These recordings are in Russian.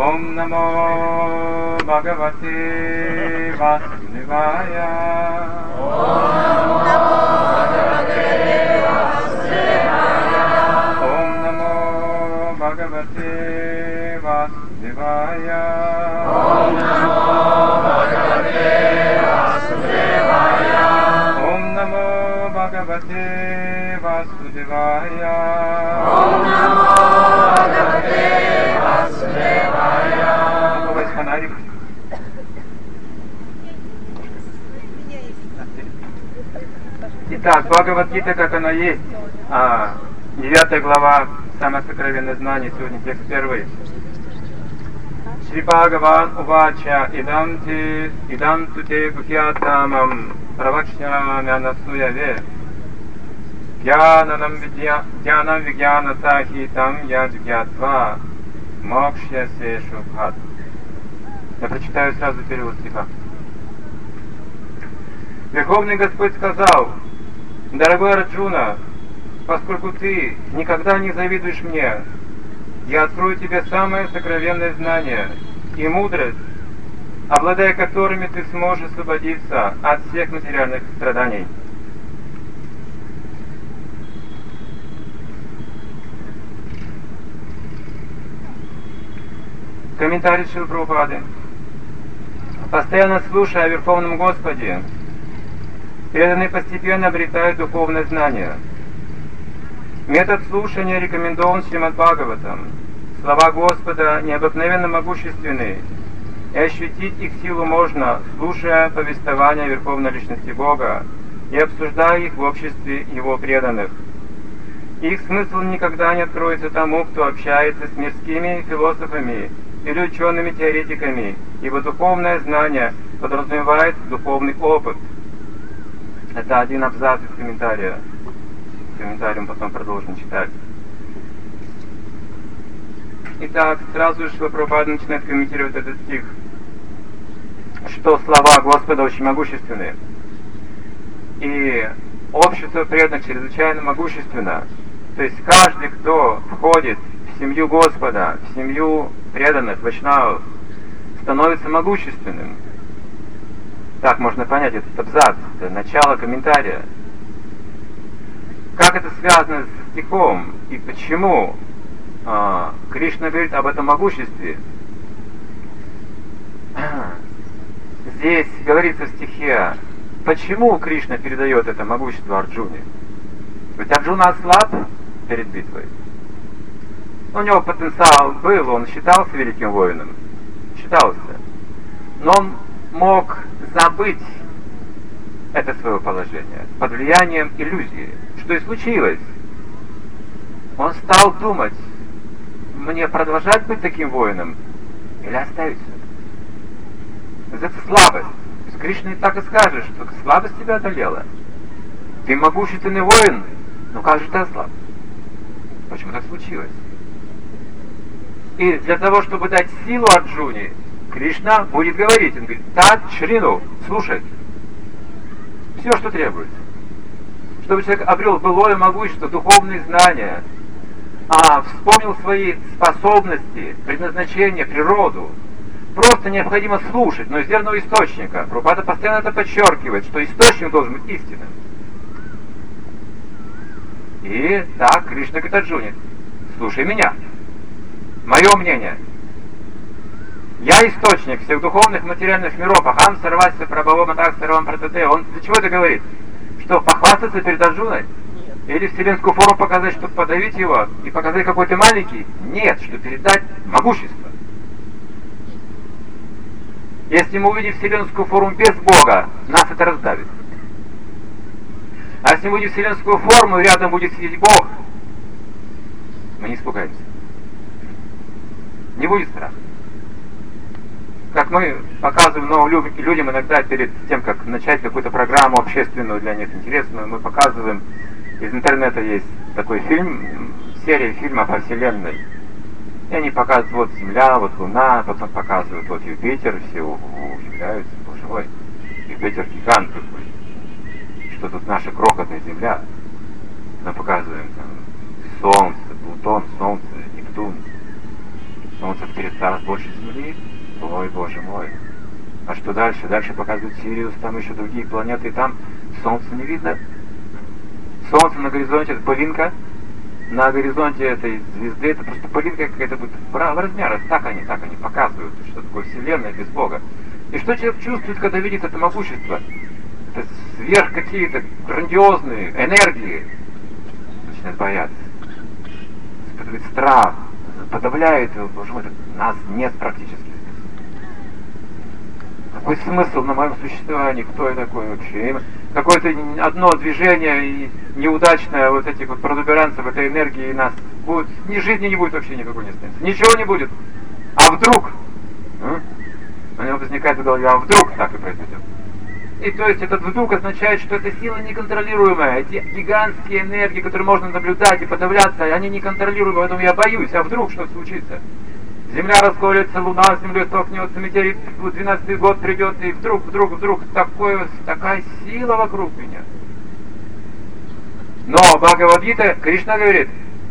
Om Namo Bhagavate Vasudevaya. Om Namo Bhagavate Vasudevaya. Om Namo Bhagavate Vasudevaya. Om Namo Bhagavate Vasudevaya. Om Namo Bhagavate Vasudevaya. Фонарик. Итак, Бхагавад-гита, как она есть, 9 глава, самое сокровенное знание, сегодня текст первый. Шри Бхагаван Увача идам туте гухьятамам правакшнями анасуяве Гьянанам вигьяна сахитам яджгьятва мокшьясе шубхат. Я прочитаю сразу перевод стиха. Верховный Господь сказал: дорогой Арджуна, поскольку ты никогда не завидуешь мне, я открою тебе самое сокровенное знание и мудрость, обладая которыми ты сможешь освободиться от всех материальных страданий. Комментарий Шрилы Прабхупады. Постоянно слушая о Верховном Господе, преданные постепенно обретают духовное знание. Метод слушания рекомендован Шримад Бхагаватам. Слова Господа необыкновенно могущественны, и ощутить их силу можно, слушая повествования Верховной Личности Бога и обсуждая их в обществе Его преданных. Их смысл никогда не откроется тому, кто общается с мирскими философами или учеными-теоретиками, ибо духовное знание подразумевает духовный опыт. Это один абзац из комментария. Комментарием потом продолжим читать. Итак, сразу же Прабхупада начинает комментировать этот стих, что слова Господа очень могущественны. И общество преданных чрезвычайно могущественно. То есть каждый, кто входит в семью Господа, в семью преданных, вайшнавов, становится могущественным. Так можно понять этот абзац, это начало комментария. Как это связано с стихом и почему Кришна говорит об этом могуществе? Здесь говорится в стихе, почему Кришна передает это могущество Арджуне. Ведь Арджуна ослаб перед битвой. У него потенциал был, он считался великим воином, считался. Но он мог забыть это свое положение под влиянием иллюзии. Что и случилось. Он стал думать, мне продолжать быть таким воином или оставить все. Это слабость. С Кришной так и скажешь, что слабость тебя одолела. Ты могущественный воин, но как же ты ослаб? Почему так случилось? И для того, чтобы дать силу Арджуне, Кришна будет говорить, он говорит, тат шрину, слушай. Все, что требуется. Чтобы человек обрел былое могущество, духовные знания, вспомнил свои способности, предназначение, природу. Просто необходимо слушать, но из верного источника. Прабхупада постоянно это подчеркивает, что источник должен быть истинным. И так Кришна говорит Арджуне, слушай меня, мое мнение. Я источник всех духовных материальных миров, Ахам Сарвася Прабхава Матах Сарвам Пратате. Он для чего это говорит? Что, похвастаться перед Арджуной? Или вселенскую форму показать, чтобы подавить его и показать, какой ты маленький? Нет, чтобы передать могущество. Если мы увидим вселенскую форму без Бога, нас это раздавит. А если мы увидим вселенскую форму, и рядом будет сидеть Бог, мы не испугаемся. Не будет страха. Как мы показываем новым людям иногда перед тем, как начать какую-то программу общественную для них интересную, мы показываем, из интернета есть такой фильм, серия фильмов о Вселенной. И они показывают, вот Земля, вот Луна, потом показывают, вот Юпитер, все удивляются, боже мой, Юпитер гигант какой, что тут наша крохотная Земля. Мы показываем там Солнце, Плутон, Солнце, Нептун. Солнце в 300 раз больше Земли. Ой, Боже мой. А что дальше? Дальше показывают Сириус, там еще другие планеты, и там Солнце не видно. Солнце на горизонте — это пылинка. На горизонте этой звезды это просто пылинка какая-то будет в размерах. Так они показывают, что такое Вселенная без Бога. И что человек чувствует, когда видит это могущество? Это сверх какие-то грандиозные энергии. Начинает бояться. Испытывает страх. Подавляет его. Боже мой, нас нет практически. Какой смысл на моем существовании? Кто я такой вообще? Какое-то одно движение и неудачное вот этих вот протуберанцев этой энергии, и нас будет, ни жизни не будет вообще никакой, не останется. Ничего не будет. А вдруг? У него возникает в голове, а вдруг так и произойдет. И то есть этот вдруг означает, что это сила неконтролируемая. Эти гигантские энергии, которые можно наблюдать и подавляться, они неконтролируемые, поэтому я боюсь. А вдруг что случится? Земля расколется, Луна с Землей столкнется, метеорит 12-й год придет, и вдруг такая сила вокруг меня. Но Бхагавад-гита Кришна говорит,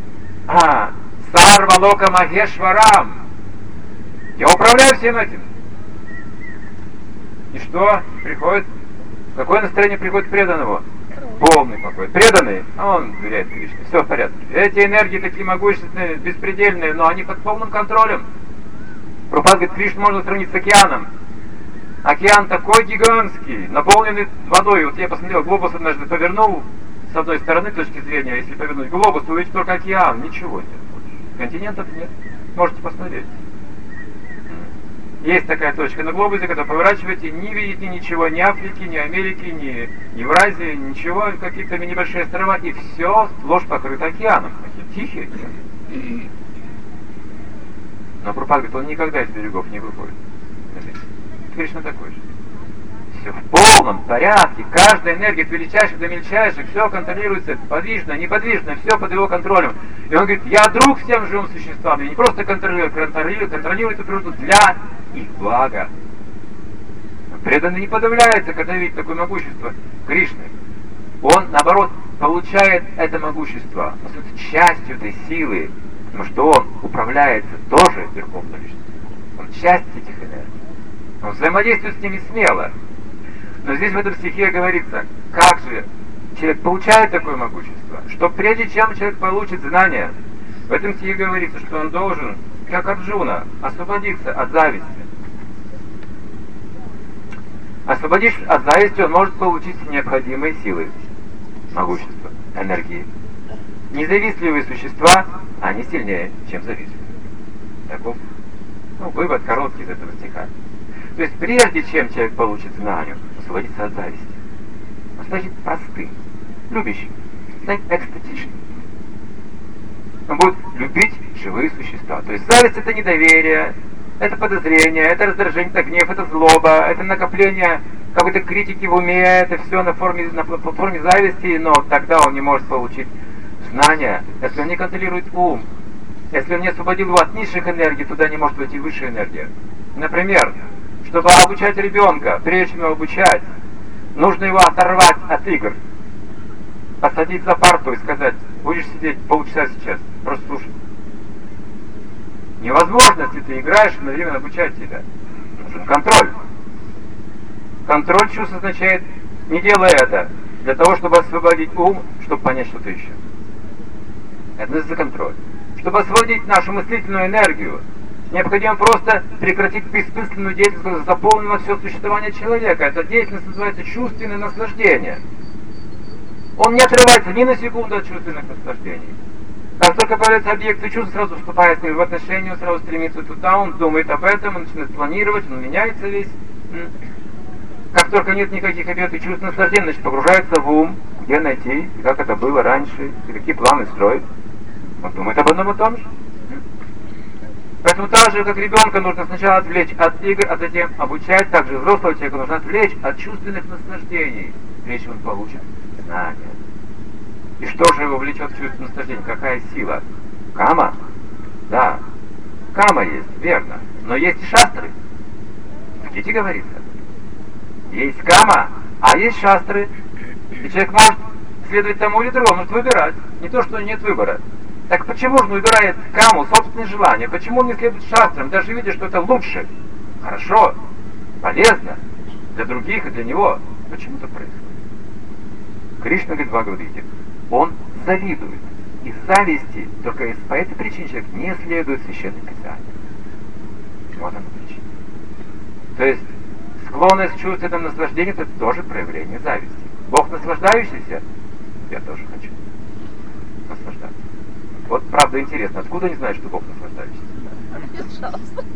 Сарва Лока Махешварам, я управляю всем этим. И что приходит? Какое настроение приходит преданного? Полный покой. Преданный, а он доверяет Кришне. Все в порядке. Эти энергии такие могущественные, беспредельные, но они под полным контролем. Прабхупада говорит, Кришну можно сравнить с океаном. Океан такой гигантский, наполненный водой. Вот я посмотрел, глобус однажды повернул с одной стороны точки зрения, если повернуть глобус, то увидите только океан, ничего нет. Континентов нет. Можете посмотреть. Есть такая точка на глобусе, когда поворачиваете, не видите ничего, ни Африки, ни Америки, ни Евразии, ничего, какие-то небольшие острова, и все сплошь покрыто океаном. Тихий океан. Но Прабхупада говорит, он никогда из берегов не выходит. Кришна такой же. Все в полном порядке, каждая энергия от величайших до мельчайших, все контролируется подвижно, неподвижно, все под его контролем. И он говорит, я друг всем живым существам, я не просто контролирую эту природу для их блага. Преданный не подавляется, когда видит такое могущество Кришны. Он, наоборот, получает это могущество, становится частью этой силы, потому что он управляется тоже Верховной Личностью. Он часть этих энергий. Он взаимодействует с ними смело. Но здесь в этом стихе говорится, как же человек получает такое могущество, что прежде чем человек получит знания, в этом стихе говорится, что он должен, как Арджуна, освободиться от зависти. Освободившись от зависти, он может получить необходимые силы, могущество, энергии. Независтливые существа, они сильнее, чем завистливые. Таков вывод короткий из этого стиха. То есть прежде чем человек получит знание, освободиться от зависти, он станет простым, любящим, станет экстатичным. Он будет любить живые существа. То есть зависть — это недоверие, это подозрение, это раздражение, это гнев, это злоба, это накопление какой-то критики в уме, это все на форме зависти, но тогда он не может получить знания, если он не контролирует ум. Если он не освободил его от низших энергий, туда не может войти высшая энергия. Например, чтобы обучать ребенка, прежде чем его обучать, нужно его оторвать от игр, посадить за парту и сказать, будешь сидеть полчаса сейчас, просто слушай. Невозможно, если ты играешь, одновременно обучать тебя. Нужен контроль. Контроль чувств означает, не делай это, для того, чтобы освободить ум, чтобы понять что-то еще. Это называется контроль. Чтобы освободить нашу мыслительную энергию, необходимо просто прекратить бессмысленную деятельность, которая заполнила все существование человека. Эта деятельность называется чувственное наслаждение. Он не отрывается ни на секунду от чувственных наслаждений. Как только появляется объект и чувство, сразу вступает с ним в отношения, он сразу стремится туда, он думает об этом, он начинает планировать, он меняется весь. Как только нет никаких объектов и чувств наслаждения, значит погружается в ум, где найти, и как это было раньше, и какие планы строить. Он думает об одном и том же. Поэтому так же, как ребенка нужно сначала отвлечь от игр, а затем обучать, также взрослого человека нужно отвлечь от чувственных наслаждений, прежде чем он получит знания. И что же его влечет к чувственному наслаждению? Какая сила? Кама? Да. Кама есть, верно. Но есть и шастры. В Гите говорится. Есть кама, а есть шастры. И человек может следовать тому или другому, может выбирать. Не то, что нет выбора. Так почему же он выбирает каму собственные желания? Почему он не следует шастрам, даже видя, что это лучше, хорошо, полезно для других и для него? Почему это происходит? Кришна говорит в Бхагавад-гите, он завидует. Из зависти, только по этой причине человек не следует священным писаниям. Вот она причина. То есть склонность чувств это наслаждение, это тоже проявление зависти. Бог наслаждающийся, я тоже хочу наслаждаться. Вот правда интересно, откуда они знают, что Бог наслаждающийся?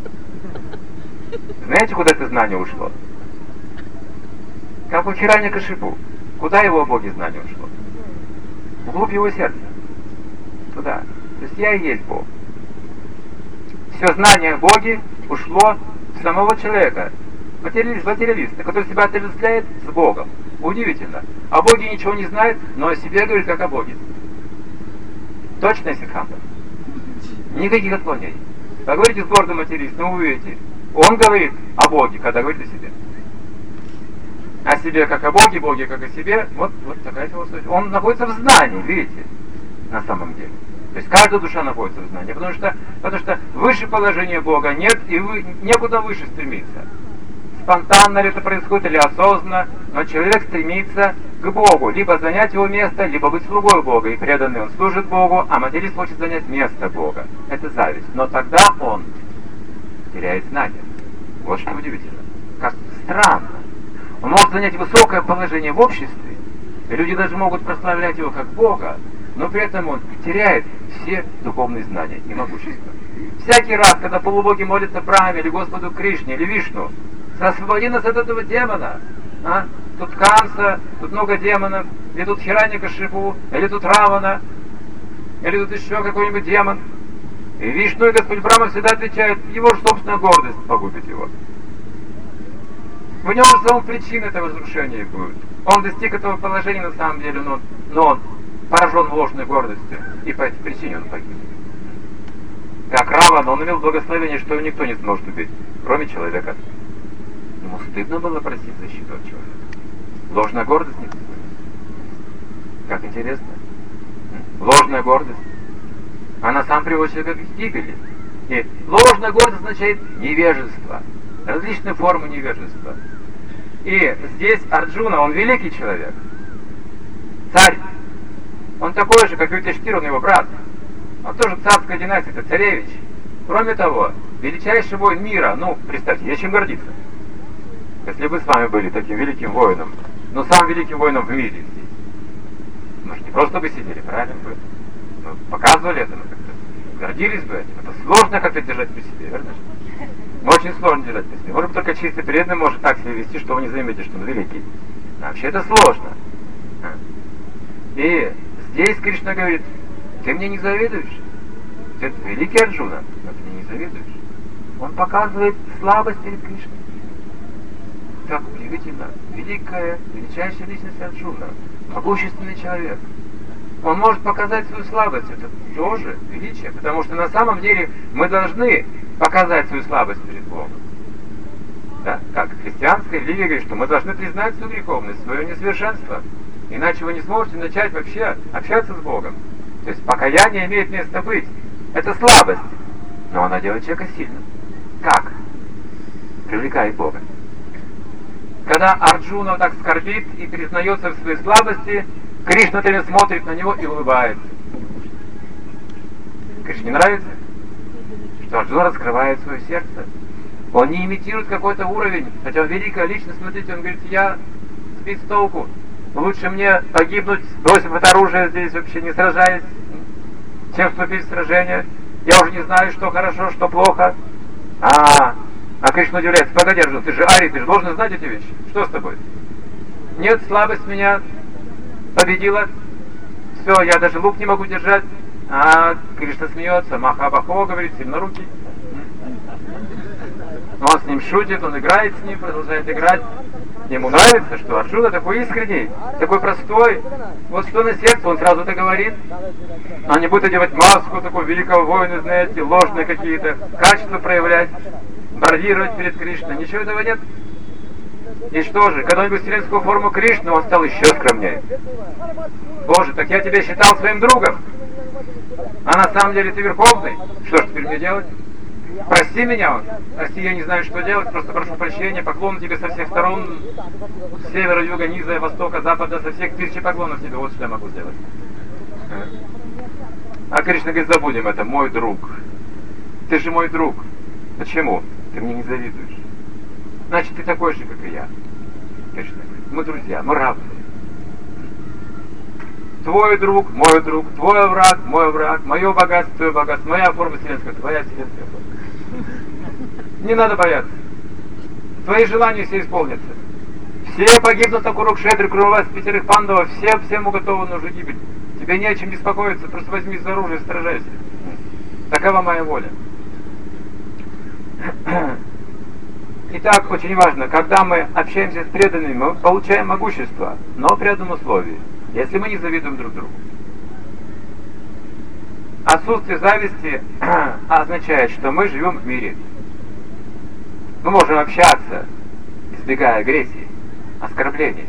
Знаете, куда это знание ушло? Как у Хираньякашипу. Куда его о Боге знание ушло? Вглубь его сердца. Туда. То есть я и есть Бог. Все знание о Боге ушло в самого человека, материалиста, который себя отождествляет с Богом. Удивительно. О Боге ничего не знает, но о себе говорит как о Боге. Точно Сиддханта. Никаких отклонений. Поговорите с гордым материалистом, вы увидите. Он говорит о Боге, когда говорит о себе. О себе как о Боге, Боге как о себе. Вот такая философия. Он находится в знании, видите, на самом деле. То есть каждая душа находится в знании, потому что выше положения Бога нет, и некуда выше стремиться. Спонтанно ли это происходит или осознанно, но человек стремится к Богу, либо занять его место, либо быть слугой Бога, и преданный он служит Богу, а материалист хочет занять место Бога. Это зависть. Но тогда он теряет знание. Вот что удивительно. Как странно. Он может занять высокое положение в обществе, и люди даже могут прославлять его как Бога, но при этом он теряет все духовные знания и могущество. Всякий раз, когда полубоги молятся Брахме, или Господу Кришне, или Вишну, освободи нас от этого демона. Тут Камса, тут много демонов, или тут Хираньякашипу, или тут Равана, или тут еще какой-нибудь демон. И Вишну и Господь Брахма всегда отвечают, его же собственная гордость погубит его. В нем же саму причина этого разрушения будет. Он достиг этого положения на самом деле, но он поражен ложной гордостью, и по этой причине он погиб. Как Равана, он имел благословение, что его никто не сможет убить, кроме человека. Ему стыдно было просить защиту от человека. Ложная гордость не стыдна. Как интересно. Ложная гордость. Она сам приводит человека к гибели. И ложная гордость означает невежество. Различные формы невежества. И здесь Арджуна, он великий человек. Царь. Он такой же, как Юдхиштхира, он его брат. Он тоже царская династия, это царевич. Кроме того, величайший воин мира, представьте, есть чем гордиться. Если бы с вами были таким великим воином, самым великим воином в мире здесь. Мы же не просто бы сидели, правильно? Вы показывали это, гордились бы этим. Это сложно как-то держать при себе, верно? Очень сложно держать при себе. Может быть, только чистый преданный может так себя вести, что вы не заметите, что он великий. А вообще это сложно. И здесь Кришна говорит, ты мне не завидуешь? Ты великий Арджуна, но ты мне не завидуешь. Он показывает слабость перед Кришной. Как удивительно, величайшая личность Арджуна, могущественный человек. Он может показать свою слабость, это тоже величие, потому что на самом деле мы должны показать свою слабость перед Богом. Да? Как христианская религия говорит, что мы должны признать свою греховность, свое несовершенство, иначе вы не сможете начать вообще общаться с Богом. То есть покаяние имеет место быть. Это слабость, но она делает человека сильным. Как? Привлекает Бога. Когда Арджуна так скорбит и признается в своей слабости, Кришна смотрит на него и улыбается. Кришне не нравится, что Арджуна раскрывает свое сердце. Он не имитирует какой-то уровень, хотя он великая личность, смотрите, он говорит, я сбит с толку. Лучше мне погибнуть, бросив это оружие здесь, вообще не сражаясь, чем вступить в сражение. Я уже не знаю, что хорошо, что плохо. А Кришна удивляется, погоди, Арджуна, ты же Ари, ты же должен знать эти вещи. Что с тобой? Нет, слабость меня победила. Все, я даже лук не могу держать. А Кришна смеется, Махабахо говорит, сильнорукий. Он с ним шутит, он играет с ним, продолжает играть. Ему нравится, что Арджуна такой искренний, такой простой. Вот что на сердце, он сразу это говорит. Он не будет одевать маску такого великого воина, знаете, ложные какие-то качества проявлять, бордировать перед Кришной. Ничего этого нет. И что же, когда он был вселенскую форму Кришны, он стал еще скромнее. Боже, так я тебя считал своим другом. А на самом деле ты верховный. Что ж теперь мне делать? Прости меня, прости, я не знаю, что делать, просто прошу прощения, поклон тебе со всех сторон, с севера, юга, низа, востока, запада, со всех тысячи поклонов тебе, вот что я могу сделать. А Кришна говорит, забудем это, мой друг. Ты же мой друг. Почему? Ты мне не завидуешь. Значит, ты такой же, как и я. Кришна говорит, мы друзья, мы равные. Твой друг, твой враг, мой враг, мое богатство, твое богатство, моя форма вселенская, твоя вселенская форма. Не надо бояться. Твои желания все исполнятся. Все погибнут на Курукшетре, кроме вас, 5 пандавов, всем уготована уже гибель. Тебе не о чем беспокоиться, просто возьми за оружие и сражайся. Такова моя воля. Итак, очень важно, когда мы общаемся с преданными, мы получаем могущество, но при одном условии. Если мы не завидуем друг другу. Отсутствие зависти означает, что мы живем в мире. Мы можем общаться, избегая агрессии, оскорблений.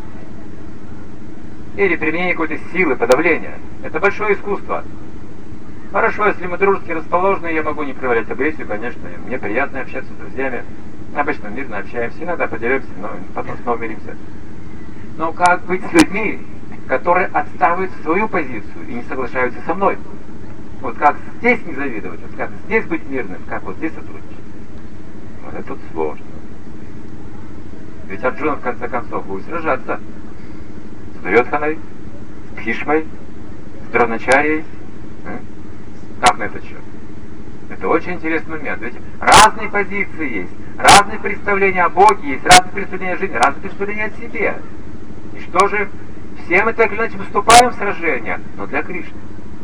Или применения какой-то силы, подавления. Это большое искусство. Хорошо, если мы дружески расположены, я могу не проявлять агрессию, конечно. Мне приятно общаться с друзьями. Обычно мирно общаемся, иногда поделимся, но потом снова миримся. Но как быть с людьми, которые отстаивают свою позицию и не соглашаются со мной? Вот как здесь не завидовать, вот как здесь быть мирным, как вот здесь сотрудничать. Вот это тут сложно. Ведь Арджуна в конце концов будет сражаться с Дурьодханой, с Бхишмой, с Дроначарьей. Как на этот счет? Это очень интересный момент. Ведь разные позиции есть, разные представления о Боге есть, разные представления о жизни, разные представления о себе. И что же? Все мы так или иначе вступаем в сражение, но для Кришны.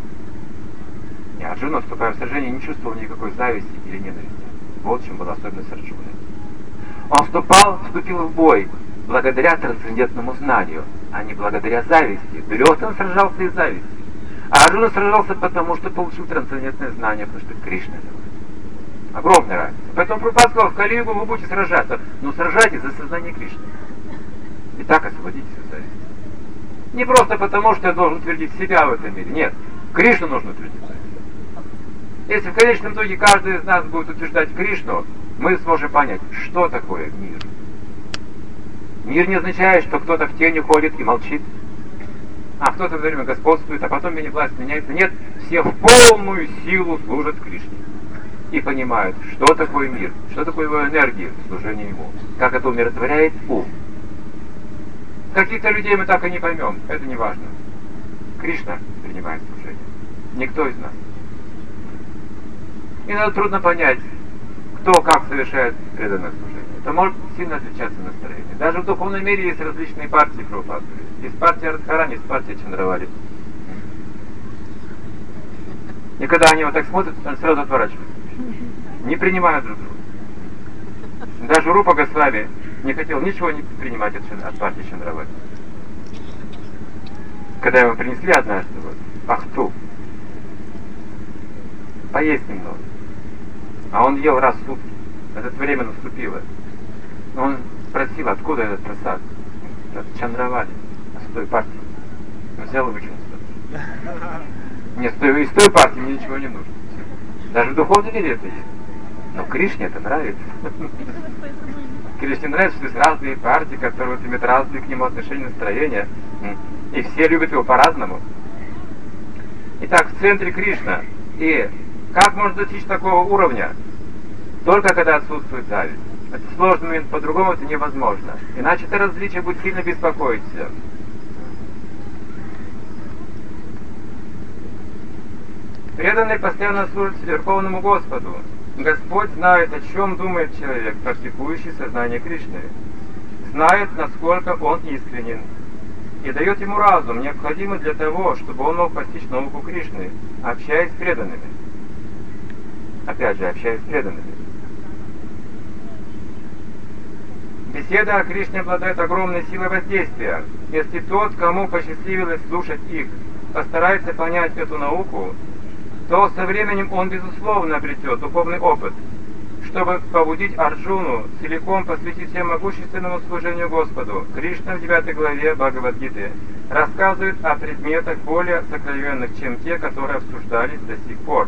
И Арджуна, вступая в сражение, не чувствовал никакой зависти или ненависти. Вот в чем была особенность Арджуны. Он вступил в бой благодаря трансцендентному знанию, а не благодаря зависти. Дурьодхан сражался из зависти. А Арджуна сражался потому, что получил трансцендентное знание, потому что Кришна делает. Огромная разница. Поэтому Прабхупада сказал, в Кали-югу вы будете сражаться, но сражайтесь за сознание Кришны. И так освободитесь от зависти. Не просто потому, что я должен твердить себя в этом мире. Нет, Кришну нужно твердить. Если в конечном итоге каждый из нас будет утверждать Кришну, мы сможем понять, что такое мир. Мир не означает, что кто-то в тени ходит и молчит, а кто-то в это время господствует, а потом власть меняется. Нет, все в полную силу служат Кришне. И понимают, что такое мир, что такое его энергия в служении ему, как это умиротворяет ум. Каких-то людей мы так и не поймем, это не важно. Кришна принимает служение. Никто из нас. Иногда трудно понять, кто как совершает преданное служение. Это может сильно отличаться настроение. Даже в духовном мире есть различные партии Прабхупады. Есть партия Радхарани, есть партия Чандравали. И когда они вот так смотрят, он сразу отворачивается. Не принимают друг друга. Даже Рупа Госвами не хотел ничего не принимать от партии Чандравали. Когда ему принесли однажды пахту, поесть немного, а он ел раз в сутки, это время наступило. Но он спросил, откуда этот просад? От Чандравали, с той партии. Он взял и выкинул. Нет, из той партии мне ничего не нужно. Даже в духовном мире это есть. Но Кришне это нравится. Кришне нравится, что есть разные партии, которые вот имеют разные к нему отношения, настроения. И все любят его по-разному. Итак, в центре Кришна. И как можно достичь такого уровня? Только когда отсутствует зависть. Это сложный момент, по-другому это невозможно. Иначе это различие будет сильно беспокоить всех. Преданный постоянно служит Верховному Господу. Господь знает, о чем думает человек, практикующий сознание Кришны. Знает, насколько он искренен. И дает ему разум, необходимый для того, чтобы он мог постичь науку Кришны, общаясь с преданными. Опять же, общаясь с преданными. Беседа о Кришне обладает огромной силой воздействия. Если тот, кому посчастливилось слушать их, постарается понять эту науку, то со временем он, безусловно, обретет духовный опыт, чтобы побудить Арджуну целиком посвятить себя могущественному служению Господу, Кришна в 9 главе Бхагавад-гиты рассказывает о предметах более сокровенных, чем те, которые обсуждались до сих пор.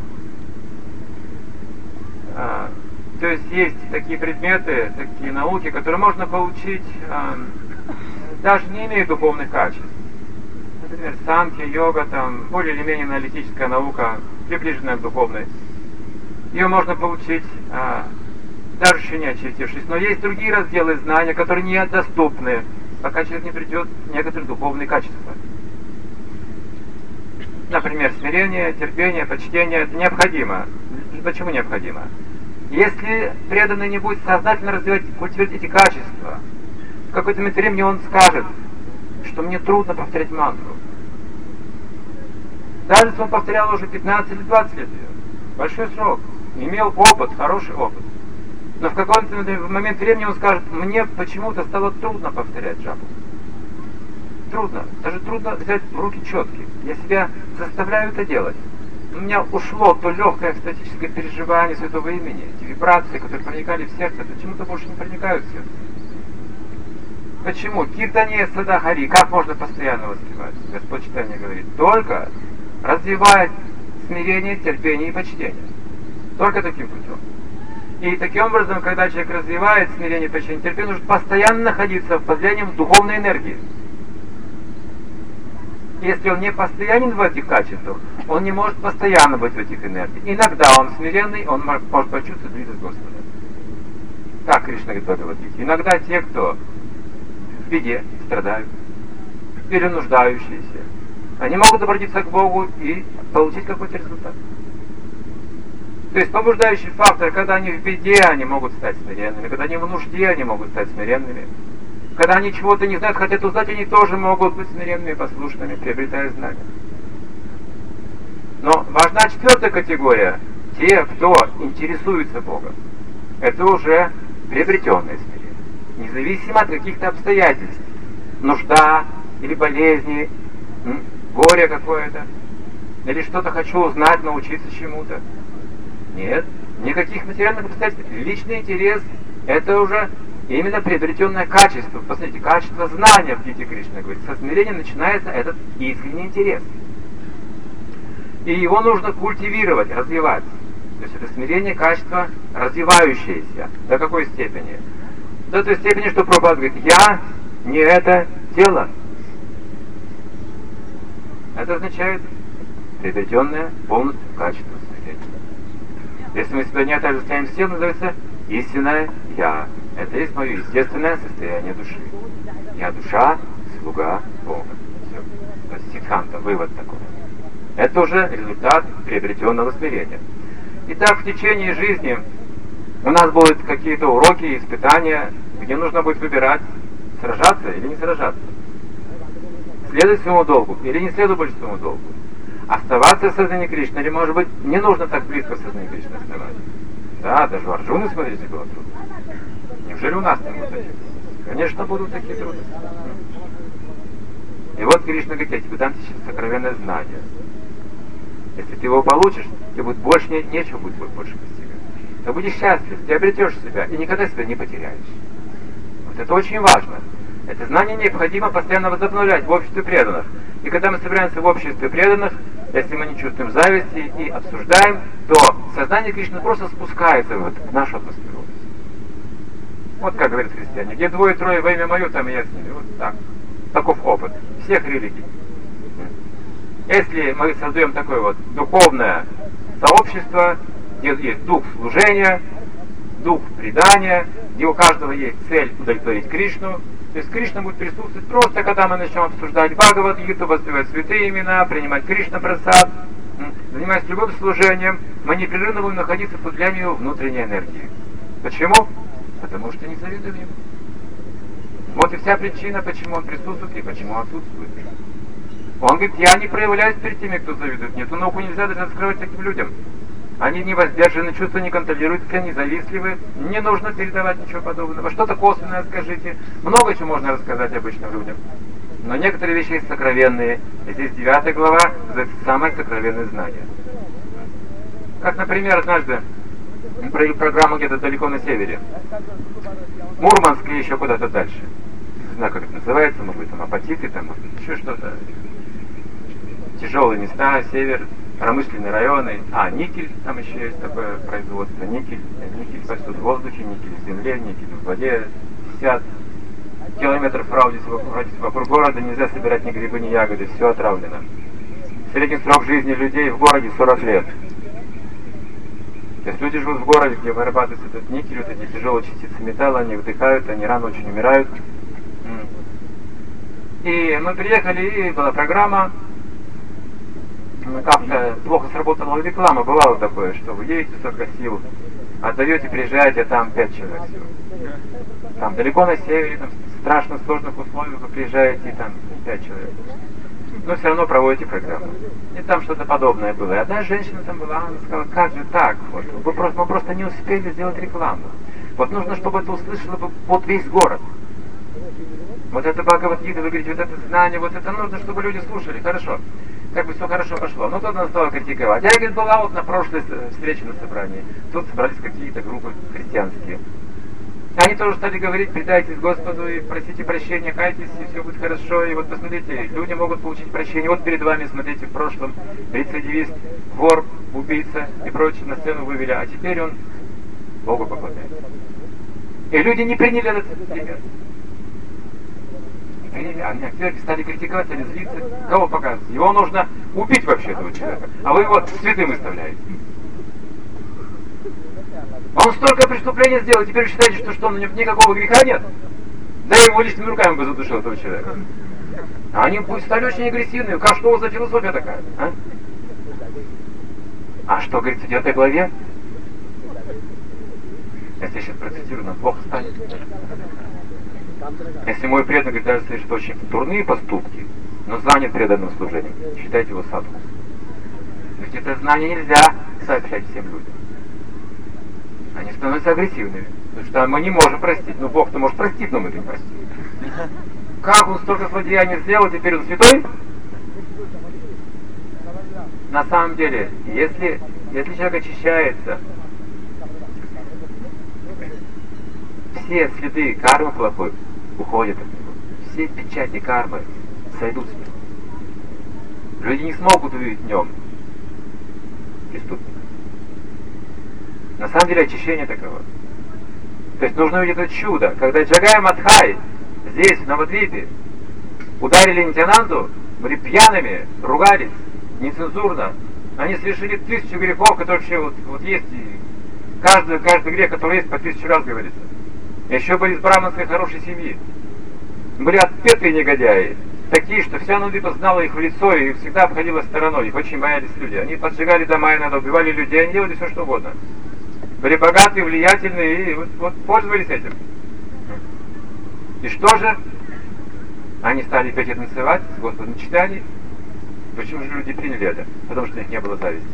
То есть есть такие предметы, такие науки, которые можно получить, даже не имея духовных качеств. Например, санхи, йога, там, более или менее аналитическая наука, приближенная к духовной. Ее можно получить, даже еще не очистившись. Но есть другие разделы знания, которые недоступны, пока человек не придет в некоторые духовные качества. Например, смирение, терпение, почтение. Это необходимо. Почему необходимо? Если преданный не будет сознательно развивать, культивировать эти качества, в какой-то момент времени он скажет, что мне трудно повторять мантру. Даже если он повторял уже 15 или 20 лет ее, большой срок, имел опыт, хороший опыт. Но в какой-то момент времени он скажет, мне почему-то стало трудно повторять джапу. Трудно. Даже трудно взять в руки четки. Я себя заставляю это делать. У меня ушло то легкое экстатическое переживание святого имени, эти вибрации, которые проникали в сердце, почему-то больше не проникают в сердце. Почему? Киртания садахари, как можно постоянно воспевать? Господь читание говорит, только развивая смирение, терпение и почтение. Только таким путем. И таким образом, когда человек развивает смирение, почтение, терпение, нужно постоянно находиться под влиянием духовной энергии. Если он не постоянен в этих качествах, он не может постоянно быть в этих энергиях. Иногда он смиренный, он может почувствовать близость Господа. Как Кришна говорит в Бхагавад-гите. Иногда те, кто в беде страдают, или нуждающиеся, они могут обратиться к Богу и получить какой-то результат. То есть побуждающий фактор, когда они в беде, они могут стать смиренными, когда они в нужде, они могут стать смиренными. Когда они чего-то не знают, хотят узнать, они тоже могут быть смиренными и послушными, приобретая знания. Но важна 4-я категория. Те, кто интересуется Богом. Это уже приобретенное смирение. Независимо от каких-то обстоятельств. Нужда или болезни, горе какое-то. Или что-то хочу узнать, научиться чему-то. Нет, никаких материальных обстоятельств. Личный интерес – это уже именно приобретенное качество. Посмотрите, качество знания в Гите Кришна говорит. Со смирения начинается этот искренний интерес. И его нужно культивировать, развивать. То есть это смирение качество развивающееся. До какой степени? До той степени, что Прабхупада говорит, я не это тело. Это означает приобретенное полностью качество смирения. Если мы себя не отождествляем с телом, называется истинное я. Это есть мое естественное состояние души. Я душа, слуга Бога. Все. То есть сиддханта, вывод такой. Это уже результат приобретенного смирения. Итак, в течение жизни у нас будут какие-то уроки, испытания, где нужно будет выбирать, сражаться или не сражаться. Следовать своему долгу или не следовать больше своему долгу. Оставаться в сознании Кришны, или, может быть, не нужно так близко в сознании Кришны оставаться. Да, даже у Арджуны, смотрите, было трудно. Неужели у нас не будут такие трудности? Конечно, будут такие трудности. И вот Кришна говорит, я тебе дам сейчас сокровенное знание. Если ты его получишь, тебе будет больше нечего будет больше постигать. Ты будешь счастлив, ты обретешь себя и никогда себя не потеряешь. Вот это очень важно. Это знание необходимо постоянно возобновлять в обществе преданных. И когда мы собираемся в обществе преданных, если мы не чувствуем зависти и обсуждаем, то сознание Кришны просто спускается в нашу атмосферу. Вот как говорят христиане, где 2-3 во имя мое, там и я с ними. Вот так. Таков опыт всех религий. Если мы создаем такое вот духовное сообщество, где есть дух служения, дух предания, где у каждого есть цель удовлетворить Кришну, то есть Кришна будет присутствовать просто, когда мы начнем обсуждать Бхагавад-гиту, воспевать святые имена, принимать Кришна-прасад, занимаясь любым служением, мы непрерывно будем находиться под влиянием его внутренней энергии. Почему? Потому что не завидуем ему. Вот и вся причина, почему он присутствует и почему отсутствует. Он говорит, я не проявляюсь перед теми, кто завидует. Эту науку нельзя даже раскрывать таким людям. Они не воздержаны, чувства не контролируются, не завистливы. Не нужно передавать ничего подобного. Что-то косвенное скажите. Много чего можно рассказать обычным людям. Но некоторые вещи есть сокровенные. И здесь 9 глава называется самое сокровенное знание. Как, например, однажды Мы провели программу где-то далеко на севере. Мурманск или еще куда-то дальше. Не знаю, как это называется, может быть, там апатиты, там, может быть, еще что-то. Тяжелые места, север, промышленные районы. Никель, там еще есть такое производство. Никель растут в воздухе, никель в земле, никель в воде. 50 километров вокруг города нельзя собирать ни грибы, ни ягоды, все отравлено. Средний срок жизни людей в городе 40 лет. То есть люди живут в городе, где вырабатывается этот никель, вот эти тяжелые частицы металла, они вдыхают, они рано очень умирают. И мы приехали, и была программа. Как-то плохо сработала реклама, бывало такое, что вы едете столько сил, отдаете, приезжаете, а там 5 человек всего. Там далеко на севере, там в страшно сложных условиях вы приезжаете, и там 5 человек. Но все равно проводите программу. И там что-то подобное было. И одна женщина там была, она сказала, как же так? Вот, мы просто не успели сделать рекламу. Вот нужно, чтобы это услышало бы вот весь город. Вот это Бхагавад-гита, вы говорите, вот это знание, вот это нужно, чтобы люди слушали. Хорошо. Как бы все хорошо пошло. Но тут она стала критиковать. Я, говорит, была вот на прошлой встрече на собрании. Тут собрались какие-то группы христианские. Они тоже стали говорить, предайтесь Господу и просите прощения, кайтесь, и все будет хорошо. И вот посмотрите, люди могут получить прощение. Вот перед вами, смотрите, в прошлом рецидивист, вор, убийца и прочее на сцену вывели, а теперь он Богу поклоняется. И люди не приняли этот пример. Они стали критиковать, стали злиться. Кого показывать? Его нужно убить вообще, этого человека. А вы его святым выставляете. Он столько преступлений сделал, теперь вы считаете, что у него никакого греха нет? Да его личными руками бы задушил этого человека. А они стали очень агрессивными. Как что у вас за философия такая? А что говорится в 9 главе? Если я сейчас процитирую, нам плохо станет. Если мой преданный, говорит, даже совершит очень дурные поступки, но занят преданным служением, считайте его садху. Ведь это знание нельзя сообщать всем людям. Они становятся агрессивными. Потому что мы не можем простить. Ну, Бог-то может простить, но мы-то не простим. Как он столько злодеяний сделал, теперь он святой? На самом деле, если человек очищается, все следы кармы плохой уходят от него. Все печати кармы сойдут с него. Люди не смогут увидеть в нем преступника. На самом деле очищение таково. То есть нужно увидеть это чудо. Когда Джагай Мадхай здесь, в Навадвипе, ударили Нитянанду, были пьяными, ругались, нецензурно. Они совершили 1000 грехов, которые вообще вот есть. И каждый грех, который есть, по 1000 раз говорится. Еще были из браманской хорошей семьи. Были отпетые негодяи. Такие, что вся Навадвипа знала их в лицо и всегда обходила стороной. Их очень боялись люди. Они поджигали дома иногда, убивали людей, они делали все, что угодно. Были богатые, влиятельные и вот пользовались этим. И что же? Они стали петь и танцевать, с Господом читали. Почему же люди приняли это? Потому что у них не было зависти.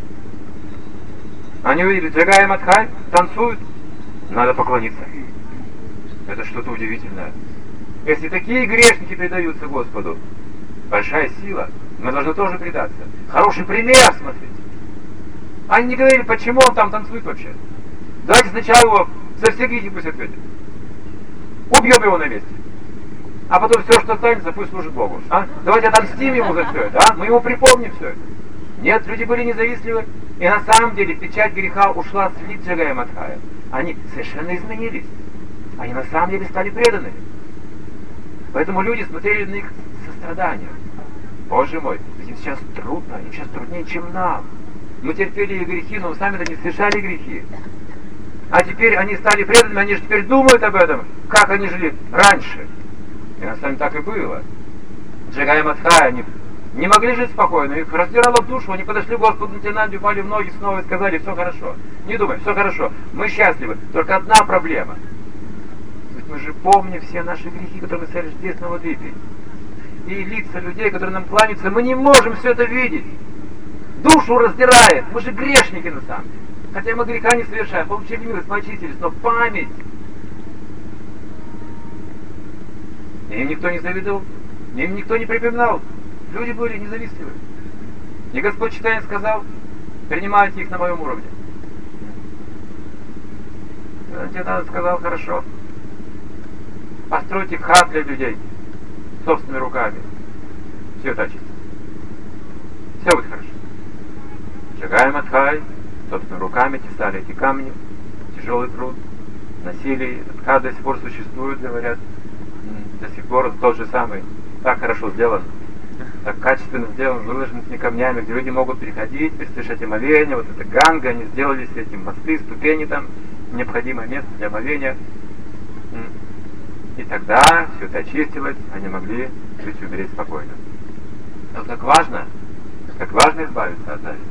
Они увидели, Джагай Мадхай танцуют, надо поклониться. Это что-то удивительное. Если такие грешники предаются Господу, большая сила, мы должны тоже предаться. Хороший пример, смотрите. Они не говорили, почему он там танцует вообще. Давайте сначала его за все грехи пусть ответит. Убьем его на месте. А потом все, что останется, пусть служит Богу. Давайте отомстим ему за все это. Мы ему припомним все это. Нет, люди были независтливы. И на самом деле печать греха ушла с лиц Джагая Мадхая. Они совершенно изменились. Они на самом деле стали преданными. Поэтому люди смотрели на них с состраданием. Боже мой, им сейчас трудно, им сейчас труднее, чем нам. Мы терпели их грехи, но сами-то не совершали грехи. А теперь они стали преданными, они же теперь думают об этом, как они жили раньше. И на самом деле так и было. Джагай Мадхай, они не могли жить спокойно, их раздирало в душу, они подошли к Господу Нитянанде, упали в ноги снова и сказали, все хорошо. Не думай, все хорошо, мы счастливы, только одна проблема. Ведь мы же помним все наши грехи, которые мы совершили здесь, на Навадвипе. И лица людей, которые нам кланяются, мы не можем все это видеть. Душу раздирает, мы же грешники на самом деле. Хотя мы греха не совершаем, получили милость, мы очистились, но память. Им никто не завидовал, им никто не припоминал. Люди были независтливы. И Господь Чайтанья сказал, принимайте их на моем уровне. тебе надо сказал, хорошо. Постройте храм для людей собственными руками. Все это очистится. Все будет хорошо. Шагай Матхай собственными руками тесали эти камни, тяжелый труд, носили. Этот храм до сих пор существует, говорят. До сих пор тот же самый, так хорошо сделан, так качественно сделан, выложен этими камнями, где люди могут приходить, совершать омовение. Вот это ганга, они сделали с этим мосты, ступени там, необходимое место для омовения. И тогда все это очистилось, они могли жить и умереть спокойно. Но как важно избавиться от зависти.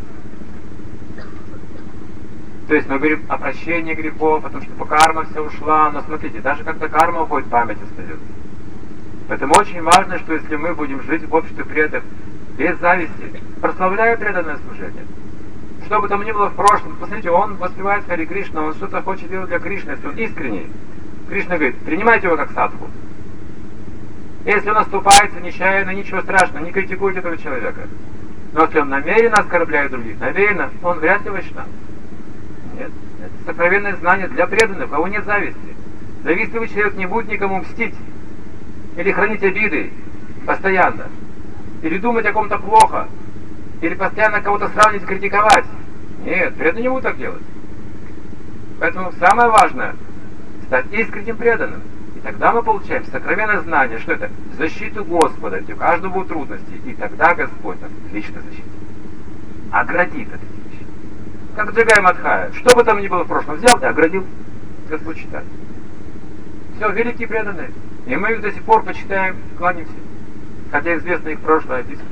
То есть мы говорим о прощении грехов, о том, что карма вся ушла, но смотрите, даже когда карма уходит, память остается. Поэтому очень важно, что если мы будем жить в обществе преданных без зависти, прославляя преданное служение, что бы там ни было в прошлом, посмотрите, он воспевает Хари Кришна, он что-то хочет делать для Кришны, если он искренний. Кришна говорит, принимайте его как садху. Если он оступается нечаянно, ничего страшного, не критикуйте этого человека. Но если он намеренно оскорбляет других, намеренно, он вряд ли вайшнав. Нет, это сокровенное знание для преданных, у кого нет зависти. Завистливый человек не будет никому мстить, или хранить обиды постоянно, или думать о ком-то плохо, или постоянно кого-то сравнивать, критиковать. Нет, преданные не будут так делать. Поэтому самое важное — стать искренним преданным. И тогда мы получаем сокровенное знание, что это защиту Господа, у каждого будут трудности, и тогда Господь нас лично защитит. Оградит от этих вещей. Как Джагай Матхая, что бы там ни было в прошлом, взял и оградил. Господь читает. Все, великие преданные. И мы их до сих пор почитаем, кланяемся. Хотя известно их прошлое описано.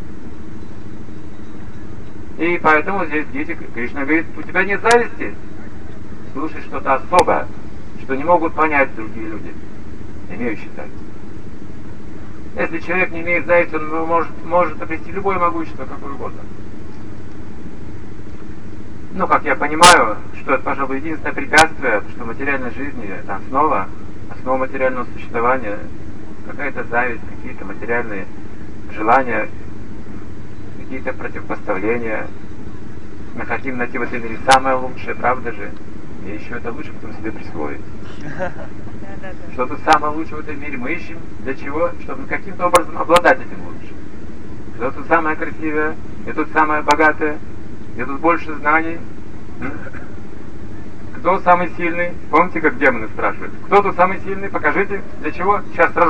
И поэтому здесь дети, Кришна говорит, у тебя нет зависти, слушай что-то особое, что не могут понять другие люди, имеющие зависть. Если человек не имеет зависти, он может обрести любое могущество, какое угодно. Ну, как я понимаю, что это, пожалуй, единственное препятствие, что в материальной жизни это основа материального существования, какая-то зависть, какие-то материальные желания, какие-то противопоставления. Мы хотим найти в этом мире самое лучшее, правда же? И еще это лучше потом себе присвоить. Что тут самое лучшее в этом мире мы ищем. Для чего? Чтобы каким-то образом обладать этим лучшим. Что тут самое красивое, и тут самое богатое, и тут больше знаний. Кто самый сильный? Помните, как демоны спрашивают? Кто тут самый сильный? Покажите. Для чего? Сейчас сразу